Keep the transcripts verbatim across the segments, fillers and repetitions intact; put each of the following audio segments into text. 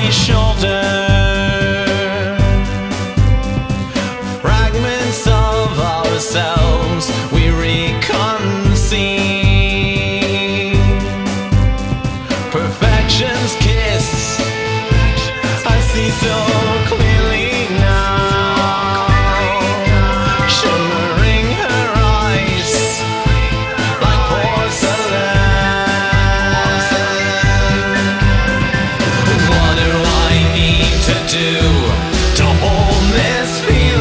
shoulder. Fragments of ourselves we reconceive. Perfection's kiss I see so clearly now. Shimmering her eyes like porcelain. What do I need to do to hold this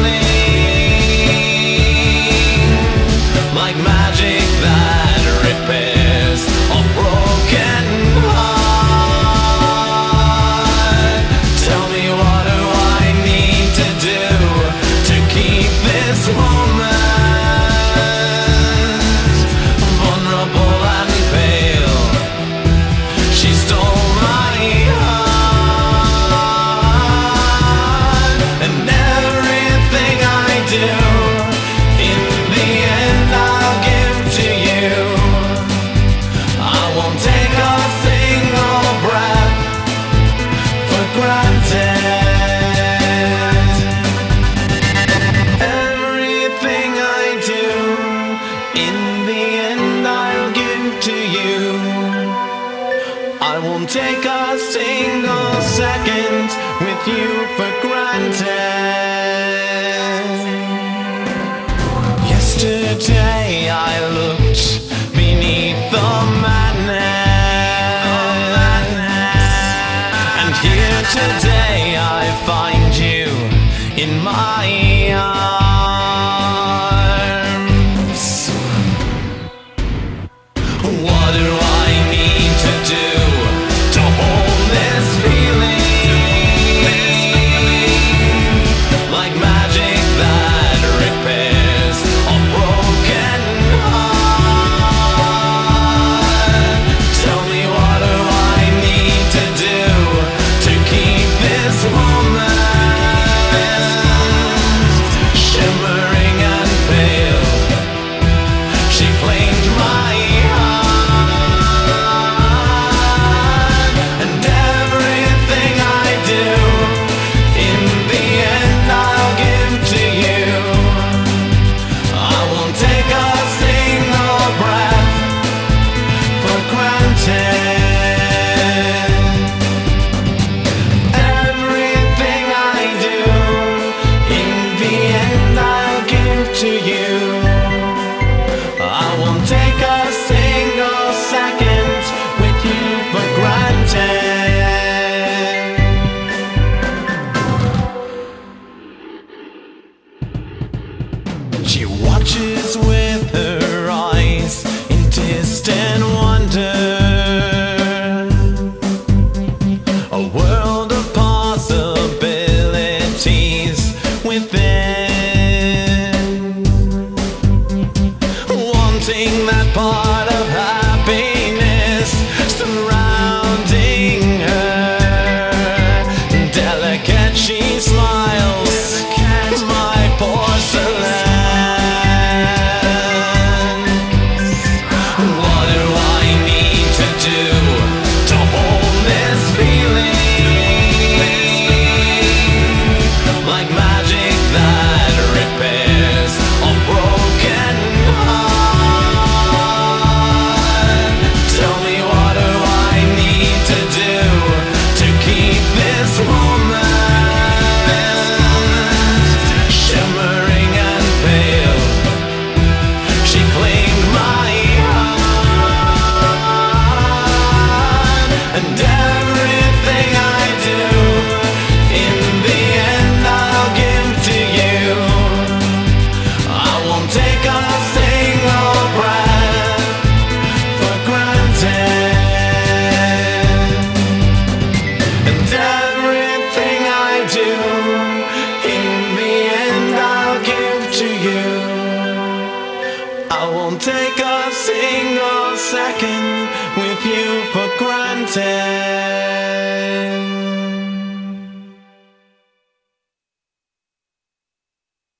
feeling? Like magic that repairs a broken heart. Tell me, what do I need to do to keep this moment vulnerable and pale? She stole my heart, and everything I do, in the end I'll give to you. I won't take a single breath for granted. Everything I do, in the end I'll give to you. I won't take a single second with you for granted. Yesterday I looked beneath the madness, and here today I find you in my arms. What do I need to do to hold this feeling? Like magic that repairs a broken heart. Tell me, what do I need to do to keep this moment shimmering and pale? She claimed my heart, and everything I do, in the end I'll give to you. I won't take a single breath for granted. Everything I do, in the end I'll give to you. I won't take a single second with you for granted. She watches with her eyes in distant wonder, a world of possibilities within, wanting that part of happiness surrounding her. Delicate she smiles, my porcelain. What do I need to do to hold this feeling? Like magic that repairs a broken heart. Tell me, what do I need to do to keep this moment shimmering and pale? She claimed my heart, and everything I do, in the end I'll give to you. I won't take a single breath for granted. And everything I do, in the end I'll give to you. I won't take a single second with you for granted.